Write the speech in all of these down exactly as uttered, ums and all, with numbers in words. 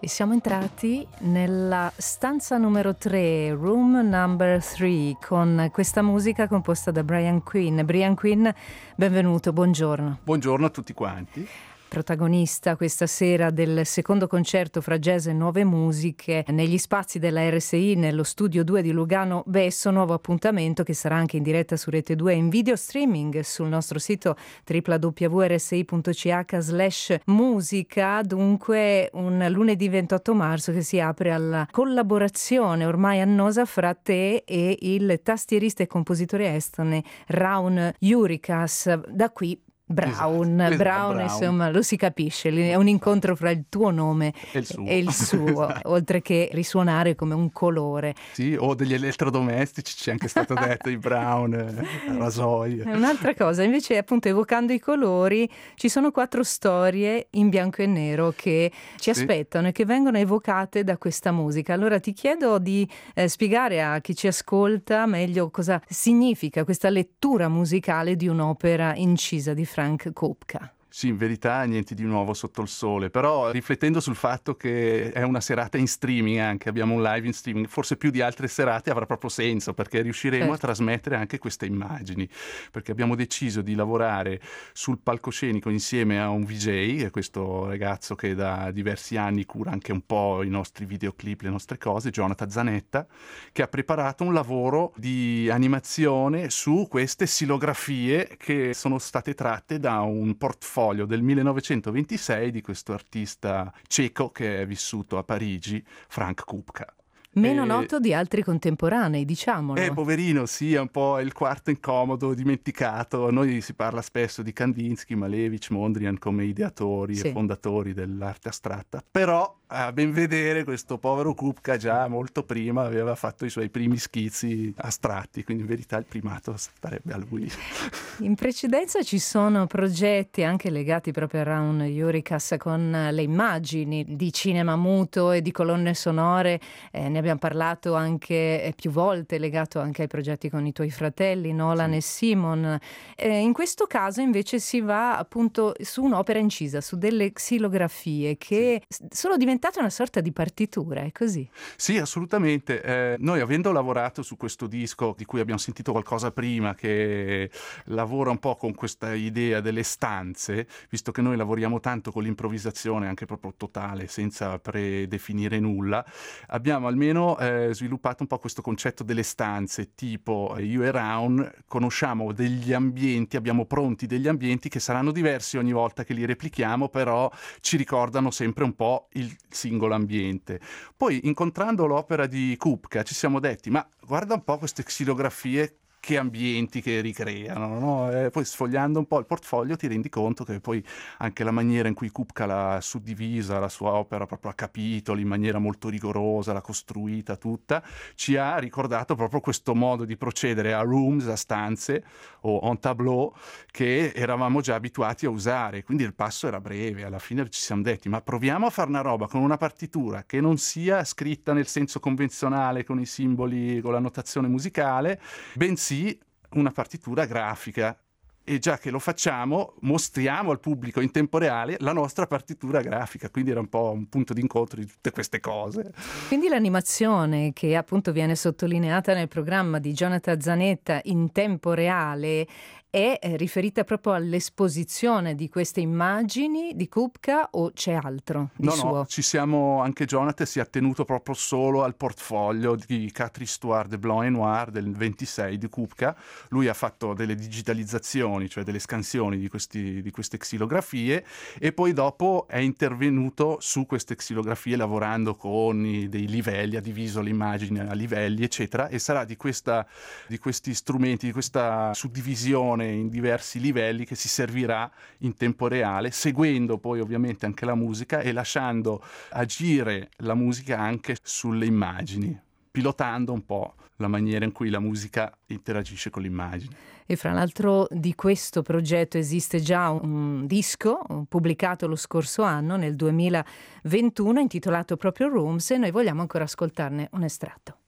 E siamo entrati nella stanza numero tre, room number three, con questa musica composta da Brian Quinn. Brian Quinn, benvenuto, buongiorno. Buongiorno a tutti quanti. Protagonista questa sera del secondo concerto fra jazz e nuove musiche negli spazi della R S I nello studio due di Lugano Besso, nuovo appuntamento che sarà anche in diretta su Rete due in video streaming sul nostro sito w w w punto r s i punto c h slash musica. Dunque un lunedì ventotto marzo che si apre alla collaborazione ormai annosa fra te e il tastierista e compositore estone Raun Jurikas. Da qui Brown, esatto, Brown, Brown, insomma, lo si capisce, è un incontro fra il tuo nome e il suo, e il suo oltre che risuonare come un colore. Sì, o degli elettrodomestici, c'è anche stato detto, i Brown, rasoio. Un'altra cosa, invece, appunto, evocando i colori, ci sono quattro storie in bianco e nero che ci sì. aspettano e che vengono evocate da questa musica. Allora ti chiedo di eh, spiegare a chi ci ascolta meglio cosa significa questa lettura musicale di un'opera incisa di Frank Kupka. Sì, in verità niente di nuovo sotto il sole, però riflettendo sul fatto che è una serata in streaming anche, abbiamo un live in streaming, forse più di altre serate avrà proprio senso, perché riusciremo certo. a trasmettere anche queste immagini, perché abbiamo deciso di lavorare sul palcoscenico insieme a un V J, questo ragazzo che da diversi anni cura anche un po' i nostri videoclip, le nostre cose, Jonathan Zanetta, che ha preparato un lavoro di animazione su queste silografie che sono state tratte da un portfolio del millenovecentoventisei di questo artista ceco che è vissuto a Parigi, Frank Kupka. Meno e... noto di altri contemporanei, diciamolo. Eh, poverino, sì, è un po' il quarto incomodo, dimenticato. Noi si parla spesso di Kandinsky, Malevich, Mondrian come ideatori sì. e fondatori dell'arte astratta, però a ben vedere questo povero Kupka già molto prima aveva fatto i suoi primi schizzi astratti, quindi in verità il primato starebbe a lui. In precedenza ci sono progetti anche legati proprio a Raun Jurikas con le immagini di cinema muto e di colonne sonore, eh, ne abbiamo parlato anche più volte, legato anche ai progetti con i tuoi fratelli Nolan sì. e Simon. Eh, in questo caso invece si va appunto su un'opera incisa, su delle xilografie che sì. sono diventate una sorta di partitura, è così? Sì, assolutamente. Eh, noi avendo lavorato su questo disco, di cui abbiamo sentito qualcosa prima, che lavora un po' con questa idea delle stanze, visto che noi lavoriamo tanto con l'improvvisazione, anche proprio totale, senza predefinire nulla, abbiamo almeno eh, sviluppato un po' questo concetto delle stanze, tipo io e Raun conosciamo degli ambienti, abbiamo pronti degli ambienti che saranno diversi ogni volta che li replichiamo, però ci ricordano sempre un po' il singolo ambiente. Poi incontrando l'opera di Kupka ci siamo detti, ma guarda un po' queste xilografie, che ambienti che ricreano, no? E poi sfogliando un po' il portfolio ti rendi conto che poi anche la maniera in cui Kupka l'ha suddivisa, la sua opera proprio a capitoli, in maniera molto rigorosa, l'ha costruita tutta, ci ha ricordato proprio questo modo di procedere a rooms, a stanze o en tableau che eravamo già abituati a usare, quindi il passo era breve. Alla fine ci siamo detti, ma proviamo a fare una roba con una partitura che non sia scritta nel senso convenzionale con i simboli, con la notazione musicale, bensì una partitura grafica, e già che lo facciamo mostriamo al pubblico in tempo reale la nostra partitura grafica, quindi era un po' un punto d'incontro di tutte queste cose. Quindi l'animazione che appunto viene sottolineata nel programma di Jonathan Zanetta in tempo reale è riferita proprio all'esposizione di queste immagini di Kupka o c'è altro di no, suo? No, ci siamo, anche Jonathan si è attenuto proprio solo al portfolio di Quatre Histoires de Blanc et Noir del ventisei di Kupka. Lui ha fatto delle digitalizzazioni, cioè delle scansioni di, questi, di queste xilografie, e poi dopo è intervenuto su queste xilografie lavorando con i, dei livelli, ha diviso le immagini a livelli eccetera, e sarà di, questa, di questi strumenti, di questa suddivisione in diversi livelli che si servirà in tempo reale, seguendo poi ovviamente anche la musica e lasciando agire la musica anche sulle immagini, pilotando un po' la maniera in cui la musica interagisce con l'immagine. E fra l'altro di questo progetto esiste già un disco pubblicato lo scorso anno, nel duemilaventuno, intitolato proprio Rooms, e noi vogliamo ancora ascoltarne un estratto.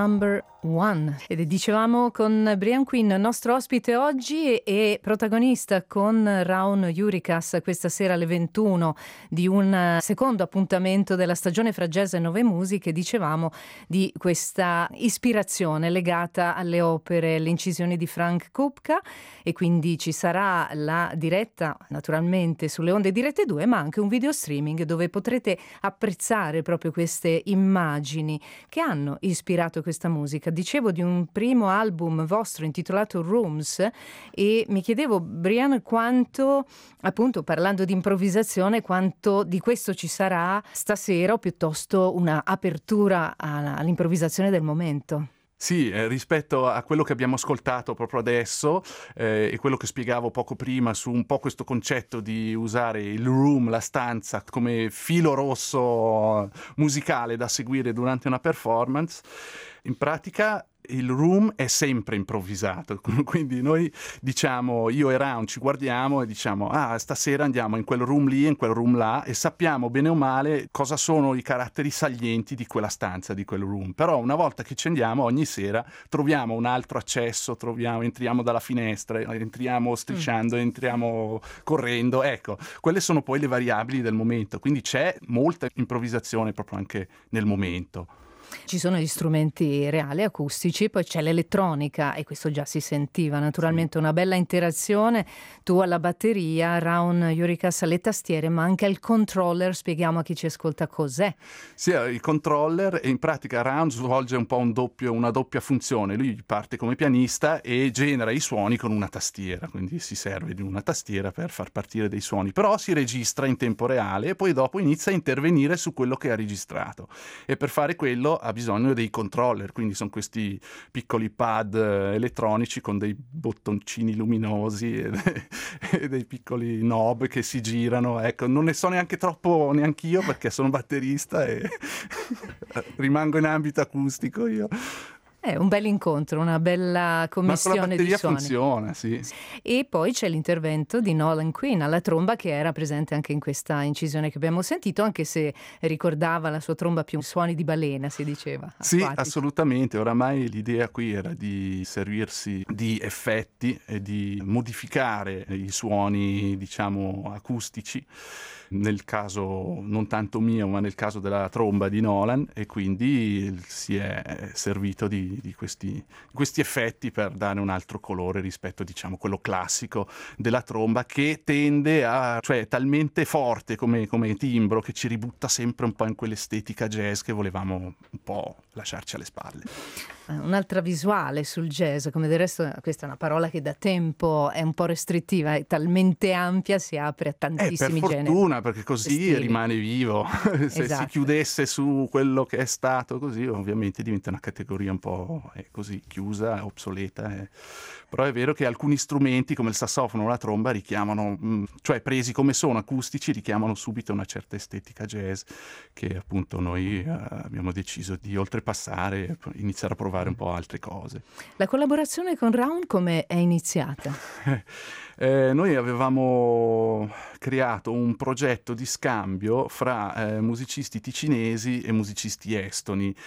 Number One. Ed dicevamo con Brian Quinn, nostro ospite oggi e protagonista con Raun Jurikas questa sera alle ventuno di un secondo appuntamento della stagione fra jazz e nuove musiche. Dicevamo di questa ispirazione legata alle opere, le incisioni di Frank Kupka, e quindi ci sarà la diretta naturalmente sulle onde di Rete due, ma anche un video streaming dove potrete apprezzare proprio queste immagini che hanno ispirato questa musica. Dicevo di un primo album vostro intitolato Rooms e mi chiedevo, Brian, quanto, appunto parlando di improvvisazione, quanto di questo ci sarà stasera o piuttosto una apertura all'improvvisazione del momento. Sì, eh, rispetto a quello che abbiamo ascoltato proprio adesso eh, e quello che spiegavo poco prima su un po' questo concetto di usare il room, la stanza, come filo rosso musicale da seguire durante una performance, in pratica il room è sempre improvvisato, quindi noi diciamo, io e Raun ci guardiamo e diciamo ah, stasera andiamo in quel room lì, in quel room là, e sappiamo bene o male cosa sono i caratteri salienti di quella stanza, di quel room. Però una volta che ci andiamo ogni sera troviamo un altro accesso, troviamo, entriamo dalla finestra, entriamo strisciando, mm. entriamo correndo, ecco, quelle sono poi le variabili del momento, quindi c'è molta improvvisazione proprio anche nel momento. Ci sono gli strumenti reali, acustici, poi c'è l'elettronica e questo già si sentiva naturalmente, sì. Una bella interazione, tu alla batteria, Raun Jurikas alle tastiere, ma anche al controller. Spieghiamo a chi ci ascolta cos'è. Sì, il controller, e in pratica Raun svolge un po' un doppio, una doppia funzione. Lui parte come pianista e genera i suoni con una tastiera, quindi si serve di una tastiera per far partire dei suoni, però si registra in tempo reale e poi dopo inizia a intervenire su quello che ha registrato, e per fare quello ha bisogno dei controller, quindi sono questi piccoli pad elettronici con dei bottoncini luminosi e, de- e dei piccoli knob che si girano. Ecco, non ne so neanche troppo neanch'io perché sono batterista e rimango in ambito acustico io. È un bel incontro, una bella commissione di suoni. Funziona, sì. E poi c'è l'intervento di Nolan Quinn alla tromba, che era presente anche in questa incisione che abbiamo sentito, anche se ricordava la sua tromba più suoni di balena, si diceva. Sì, acquatici. Assolutamente. Oramai l'idea qui era di servirsi di effetti e di modificare i suoni, diciamo, acustici, nel caso non tanto mio ma nel caso della tromba di Nolan, e quindi si è servito di, di questi, questi effetti per dare un altro colore rispetto, diciamo, quello classico della tromba, che tende a, cioè è talmente forte come, come timbro che ci ributta sempre un po' in quell'estetica jazz che volevamo un po' lasciarci alle spalle. Un'altra visuale sul jazz, come del resto questa è una parola che da tempo è un po' restrittiva, è talmente ampia, si apre a tantissimi generi. Eh, per fortuna, perché così stili. Rimane vivo. Se esatto. si chiudesse su quello che è stato così, ovviamente diventa una categoria un po' eh, così chiusa, obsoleta. Eh. Però è vero che alcuni strumenti come il sassofono o la tromba richiamano, mh, cioè presi come sono acustici, richiamano subito una certa estetica jazz che appunto noi eh, abbiamo deciso di oltrepassare e iniziare a provare un po' altre cose. La collaborazione con Raun come è iniziata? Eh, noi avevamo creato un progetto di scambio fra eh, musicisti ticinesi e musicisti estoni,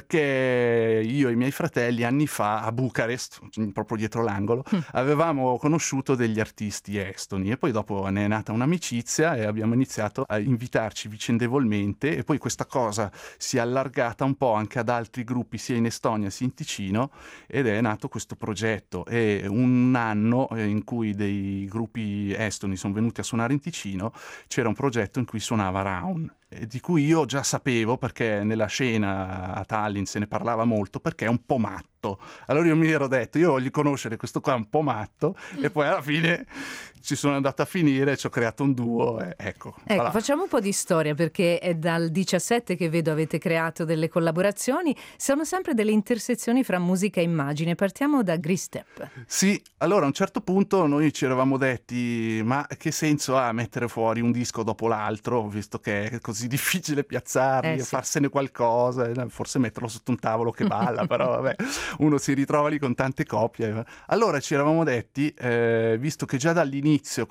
perché io e i miei fratelli anni fa a Bucarest, proprio dietro l'angolo, mm. avevamo conosciuto degli artisti estoni, e poi dopo ne è nata un'amicizia e abbiamo iniziato a invitarci vicendevolmente, e poi questa cosa si è allargata un po' anche ad altri gruppi sia in Estonia sia in Ticino, ed è nato questo progetto. E un anno in cui dei i gruppi estoni sono venuti a suonare in Ticino, c'era un progetto in cui suonava Raun, di cui io già sapevo perché nella scena a Tallinn se ne parlava molto, perché è un po' matto. Allora io mi ero detto, io voglio conoscere questo qua un po' matto, e poi alla fine ci sono andato a finire, ci ho creato un duo e ecco. Ecco, voilà. Facciamo un po' di storia, perché è dal diciassette che vedo avete creato delle collaborazioni, sono sempre delle intersezioni fra musica e immagine. Partiamo da Grease Step. Sì, allora a un certo punto noi ci eravamo detti, ma che senso ha mettere fuori un disco dopo l'altro, visto che è così difficile piazzarli eh, e sì. farsene qualcosa, forse metterlo sotto un tavolo che balla, però vabbè, uno si ritrova lì con tante copie. Allora ci eravamo detti, eh, visto che già dall'inizio questi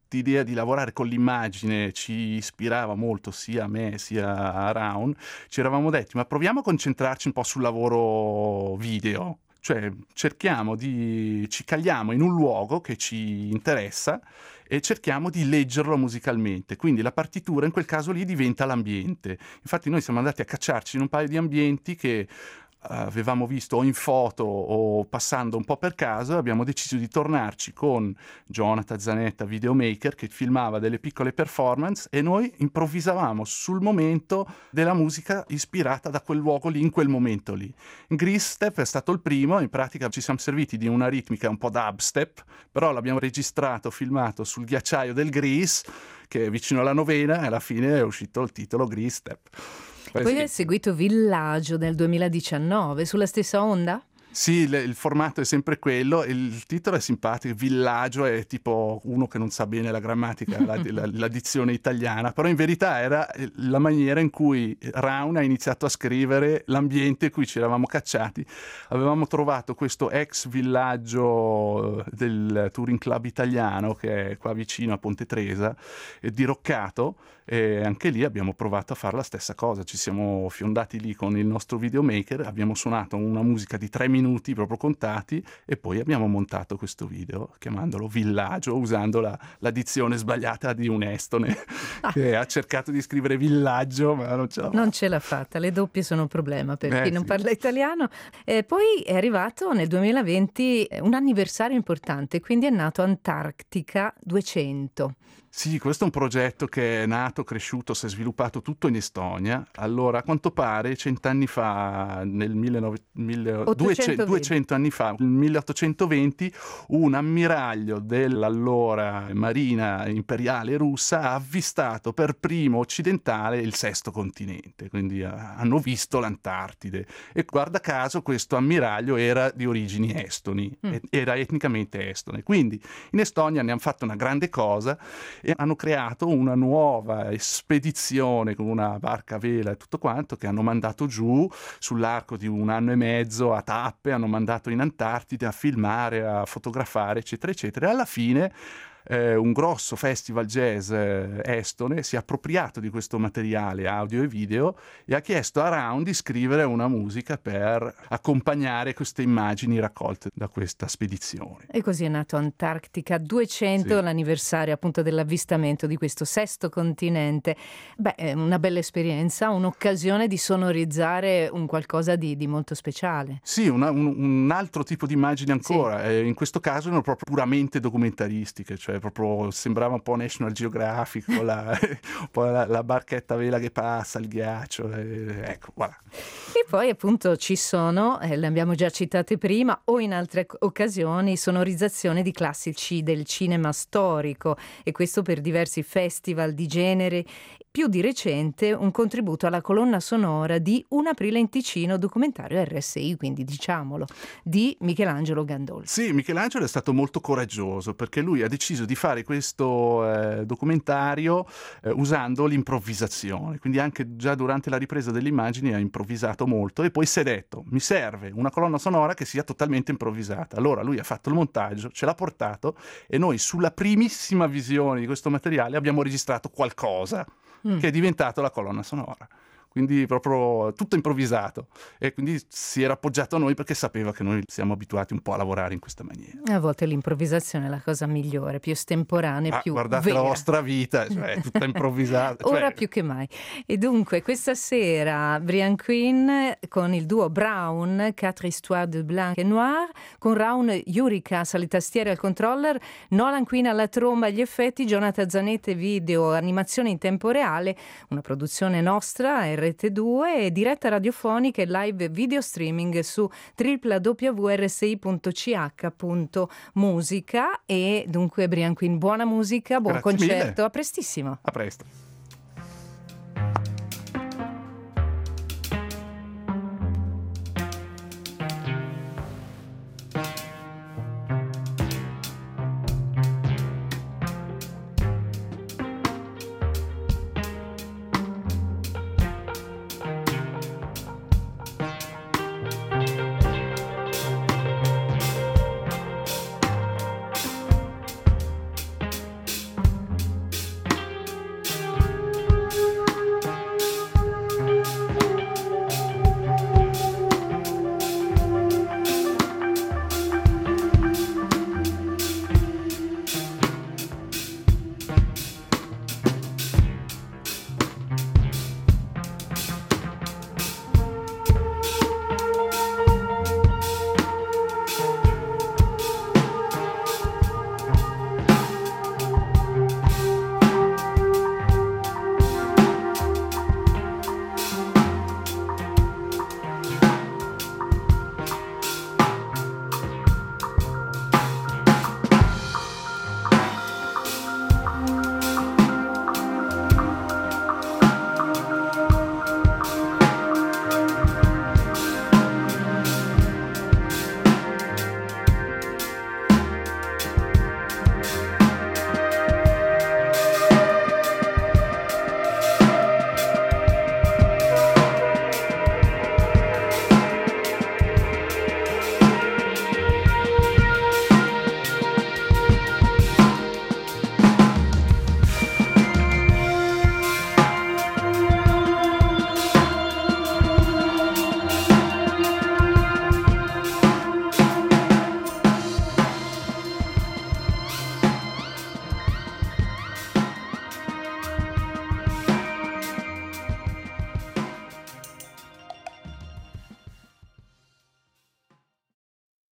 quest'idea di lavorare con l'immagine ci ispirava molto sia a me sia a Raun, ci eravamo detti ma proviamo a concentrarci un po' sul lavoro video. Cioè cerchiamo di, ci cagliamo in un luogo che ci interessa e cerchiamo di leggerlo musicalmente, quindi la partitura in quel caso lì diventa l'ambiente. Infatti noi siamo andati a cacciarci in un paio di ambienti che avevamo visto o in foto o passando un po' per caso, e abbiamo deciso di tornarci con Jonathan Zanetta, videomaker, che filmava delle piccole performance e noi improvvisavamo sul momento della musica ispirata da quel luogo lì, in quel momento lì. Grease Step è stato il primo, in pratica ci siamo serviti di una ritmica un po' dubstep, però l'abbiamo registrato, filmato sul ghiacciaio del Grease, che è vicino alla Novena, e alla fine è uscito il titolo Grease Step. Poi è seguito Villaggio del duemiladiciannove, sulla stessa onda? Sì, il, il formato è sempre quello, il titolo è simpatico, Villaggio è tipo uno che non sa bene la grammatica, la, la, la dizione italiana, però in verità era la maniera in cui Raun ha iniziato a scrivere l'ambiente in cui ci eravamo cacciati. Avevamo trovato questo ex villaggio del Touring Club italiano, che è qua vicino a Ponte Tresa, diroccato, e anche lì abbiamo provato a fare la stessa cosa. Ci siamo fiondati lì con il nostro videomaker, abbiamo suonato una musica di tre minuti proprio contati e poi abbiamo montato questo video chiamandolo Villaggio, usando la, la dizione sbagliata di un estone ah. che ha cercato di scrivere villaggio ma non ce l'ha fatta. Non ce l'ha fatta, le doppie sono un problema per eh, chi non sì. parla italiano. E poi è arrivato nel duemilaventi un anniversario importante, quindi è nato Antarctica duecento. Sì, questo è un progetto che è nato, cresciuto, si è sviluppato tutto in Estonia. Allora, a quanto pare, cent'anni fa, nel millenovecento, duecento anni fa, nel milleottocentoventi, un ammiraglio dell'allora Marina Imperiale russa ha avvistato per primo occidentale il sesto continente, quindi hanno visto l'Antartide. E guarda caso questo ammiraglio era di origini estoni, mm. era etnicamente estone. Quindi in Estonia ne hanno fatto una grande cosa e hanno creato una nuova spedizione con una barca a vela e tutto quanto, che hanno mandato giù sull'arco di un anno e mezzo a tappe, hanno mandato in Antartide a filmare, a fotografare, eccetera, eccetera. E alla fine Eh, un grosso festival jazz eh, estone si è appropriato di questo materiale audio e video e ha chiesto a Raun di scrivere una musica per accompagnare queste immagini raccolte da questa spedizione. E così è nato Antarctica duecento, sì. L'anniversario appunto dell'avvistamento di questo sesto continente. Beh, è una bella esperienza, un'occasione di sonorizzare un qualcosa di, di molto speciale. Sì, una, un, un altro tipo di immagini ancora, sì. eh, in questo caso erano proprio puramente documentaristiche, cioè proprio sembrava un po' National Geographic, la, un po' la, la barchetta a vela che passa, il ghiaccio, eh, ecco, voilà. E poi appunto ci sono, eh, le abbiamo già citate prima o in altre occasioni, sonorizzazioni di classici del cinema storico, e questo per diversi festival di genere. Più di recente un contributo alla colonna sonora di Un aprile in Ticino, documentario R S I, quindi diciamolo, di Michelangelo Gandolfi. Sì, Michelangelo è stato molto coraggioso perché lui ha deciso di fare questo eh, documentario eh, usando l'improvvisazione, quindi anche già durante la ripresa delle immagini ha improvvisato molto e poi si è detto mi serve una colonna sonora che sia totalmente improvvisata. Allora lui ha fatto il montaggio, ce l'ha portato e noi sulla primissima visione di questo materiale abbiamo registrato qualcosa mm. che è diventato la colonna sonora. Quindi proprio tutto improvvisato, e quindi si era appoggiato a noi perché sapeva che noi siamo abituati un po' a lavorare in questa maniera. A volte l'improvvisazione è la cosa migliore, più estemporanea, ah, più guardate vera. La vostra vita, cioè è tutta improvvisata. Ora cioè... più che mai. E dunque questa sera Brian Quinn con il duo Brown, Quatre histoires de blanc et noir, con Raun Juricas alle tastiere e al controller, Nolan Quinn alla tromba e agli effetti, Jonathan Zanette video, animazione in tempo reale, una produzione nostra, R T due, e diretta radiofonica e live video streaming su w w w punto r s i punto c h punto musica. E dunque Brian Quinn, buona musica, buon Grazie concerto, mille. A prestissimo. A presto.